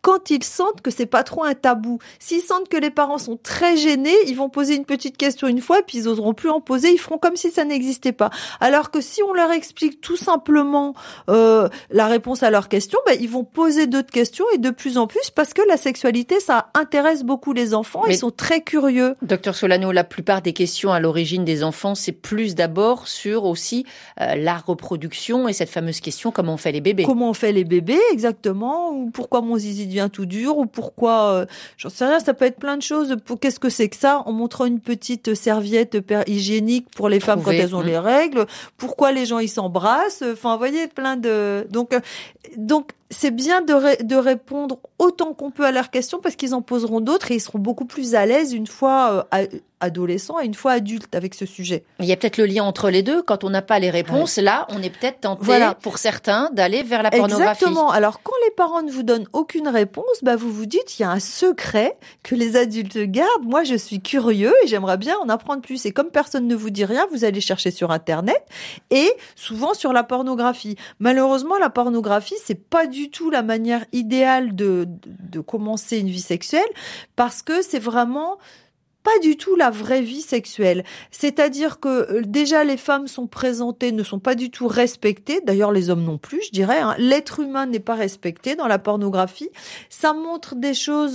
quand ils sentent que c'est pas trop un tabou. S'ils sentent que les parents sont très gênés, ils vont poser une petite question une fois, puis ils oseront plus en poser, ils feront comme si ça n'existait pas. Alors que si on leur explique tout simplement la réponse à leurs questions, ils vont poser d'autres questions et de plus en plus, parce que la sexualité, ça intéresse beaucoup les enfants, ils sont très curieux. Docteur Solano, la plupart des questions à l'origine des enfants, c'est plus d'abord sur aussi la reproduction et cette fameuse question, comment on fait les bébés? Comment on fait les bébés, exactement, ou pourquoi mon zizi devient tout dur, ou pourquoi, j'en sais rien, ça peut être plein de choses. Qu'est-ce que c'est que ça? En montrant une petite serviette hygiénique pour les femmes quand elles ont les règles, pourquoi les gens ils s'embrassent, enfin, vous voyez, plein de... Donc, c'est bien de répondre autant qu'on peut à leurs questions, parce qu'ils en poseront d'autres et ils seront beaucoup plus à l'aise une fois adolescents et une fois adultes avec ce sujet. Il y a peut-être le lien entre les deux. Quand on n'a pas les réponses, là, on est peut-être tenté, pour certains, d'aller vers la pornographie. Exactement. Alors, quand les parents ne vous donnent aucune réponse, vous vous dites, il y a un secret que les adultes gardent. Moi, je suis curieux et j'aimerais bien en apprendre plus. Et comme personne ne vous dit rien, vous allez chercher sur Internet et souvent sur la pornographie. Malheureusement, la pornographie, c'est pas du tout la manière idéale de commencer une vie sexuelle, parce que c'est vraiment pas du tout la vraie vie sexuelle. C'est-à-dire que déjà les femmes sont présentées, ne sont pas du tout respectées. D'ailleurs les hommes non plus, je dirais. L'être humain n'est pas respecté dans la pornographie. Ça montre des choses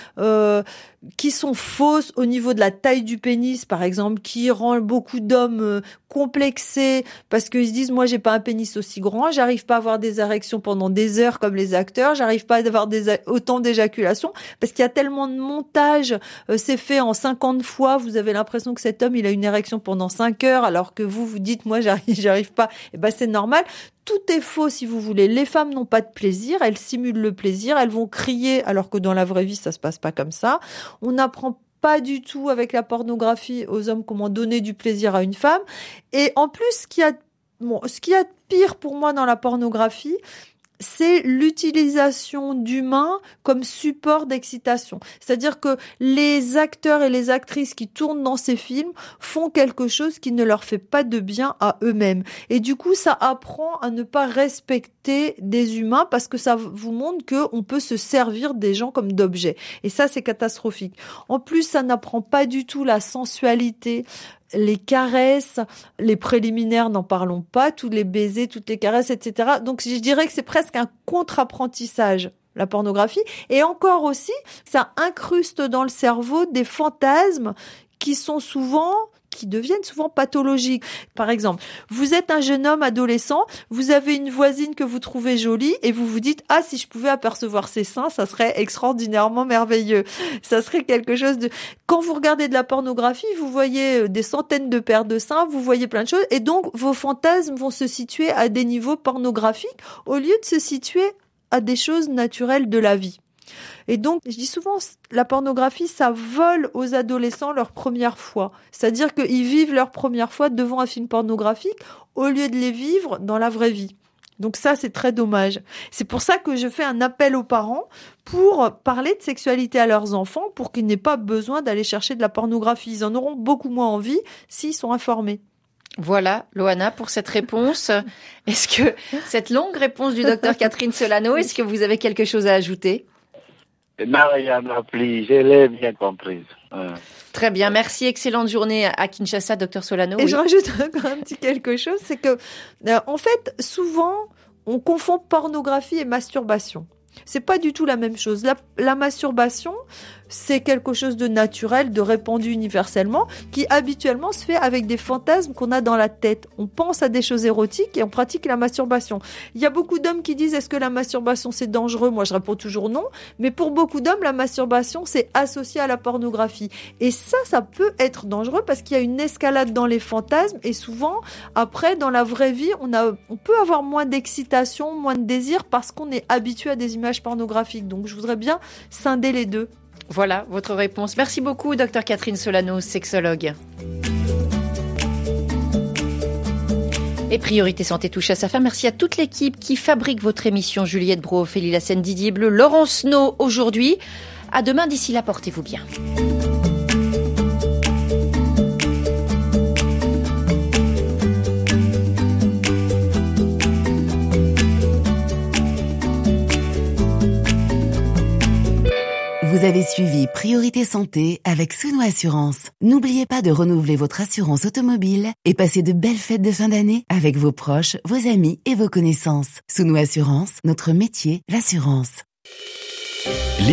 qui sont fausses au niveau de la taille du pénis, par exemple, qui rend beaucoup d'hommes complexés parce qu'ils se disent, moi j'ai pas un pénis aussi grand, j'arrive pas à avoir des érections pendant des heures comme les acteurs, j'arrive pas à avoir autant d'éjaculations, parce qu'il y a tellement de montage, c'est fait en 50 fois, vous avez l'impression que cet homme il a une érection pendant 5 heures, alors que vous dites, moi j'arrive pas. C'est normal. Tout est faux, si vous voulez. Les femmes n'ont pas de plaisir, elles simulent le plaisir, elles vont crier, alors que dans la vraie vie, ça se passe pas comme ça. On n'apprend pas du tout avec la pornographie aux hommes comment donner du plaisir à une femme. Et en plus, ce qu'il y a de pire pour moi dans la pornographie, c'est l'utilisation d'humains comme support d'excitation. C'est-à-dire que les acteurs et les actrices qui tournent dans ces films font quelque chose qui ne leur fait pas de bien à eux-mêmes. Et du coup, ça apprend à ne pas respecter des humains, parce que ça vous montre qu'on peut se servir des gens comme d'objets. Et ça, c'est catastrophique. En plus, ça n'apprend pas du tout la sensualité, les caresses, les préliminaires, n'en parlons pas, tous les baisers, toutes les caresses, etc. Donc, je dirais que c'est presque un contre-apprentissage, la pornographie. Et encore aussi, ça incruste dans le cerveau des fantasmes qui deviennent souvent pathologiques. Par exemple, vous êtes un jeune homme adolescent, vous avez une voisine que vous trouvez jolie et vous vous dites, ah, si je pouvais apercevoir ses seins, ça serait extraordinairement merveilleux. Ça serait quelque chose de... Quand vous regardez de la pornographie, vous voyez des centaines de paires de seins, vous voyez plein de choses, et donc vos fantasmes vont se situer à des niveaux pornographiques au lieu de se situer à des choses naturelles de la vie. Et donc, je dis souvent, la pornographie, ça vole aux adolescents leur première fois. C'est-à-dire qu'ils vivent leur première fois devant un film pornographique au lieu de les vivre dans la vraie vie. Donc ça, c'est très dommage. C'est pour ça que je fais un appel aux parents pour parler de sexualité à leurs enfants, pour qu'ils n'aient pas besoin d'aller chercher de la pornographie. Ils en auront beaucoup moins envie s'ils sont informés. Voilà, Loana, pour cette réponse. Est-ce que cette longue réponse du docteur Catherine Solano, est-ce que vous avez quelque chose à ajouter ? Non, il y en a plus. Je l'ai bien comprise. Très bien, merci. Excellente journée à Kinshasa, docteur Solano. Et je rajoute encore un petit quelque chose, c'est que, en fait, souvent, on confond pornographie et masturbation. C'est pas du tout la même chose. La masturbation, c'est quelque chose de naturel, de répandu universellement, qui habituellement se fait avec des fantasmes qu'on a dans la tête. On pense à des choses érotiques et on pratique la masturbation. Il y a beaucoup d'hommes qui disent, est-ce que la masturbation c'est dangereux ? Moi je réponds toujours non, mais pour beaucoup d'hommes, la masturbation c'est associé à la pornographie. Et ça peut être dangereux parce qu'il y a une escalade dans les fantasmes, et souvent, après, dans la vraie vie, on peut avoir moins d'excitation, moins de désir parce qu'on est habitué à des images pornographiques. Donc je voudrais bien scinder les deux. Voilà votre réponse. Merci beaucoup, docteur Catherine Solano, sexologue. Et Priorité Santé touche à sa fin. Merci à toute l'équipe qui fabrique votre émission. Juliette Brault, Ophélie Lassène, Didier Bleu, Laurence No aujourd'hui. À demain, d'ici là, portez-vous bien. Vous avez suivi Priorité Santé avec Souno Assurance. N'oubliez pas de renouveler votre assurance automobile et passez de belles fêtes de fin d'année avec vos proches, vos amis et vos connaissances. Souno Assurance, notre métier, l'assurance.